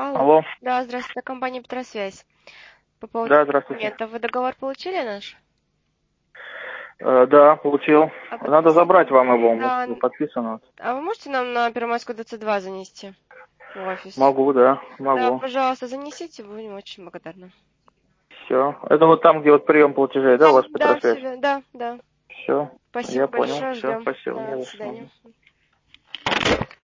Алло. Алло. Да, здравствуйте, компания Петросвязь. По поводу Да, здравствуйте. документов. Вы договор получили наш? Да, получил. А Надо подписали? забрать вам его, Да. может, подписано. А вы можете нам на Первомайскую ДЦ-2 занести в офис? Могу, да, Да, могу. пожалуйста, занесите, будем очень благодарны. Все. Это вот там, где вот прием платежей, да, у вас Да, Петросвязь? да, да. Все. Спасибо Я понял. большое, Все, ждем. спасибо. Да, Не до за что. свидания.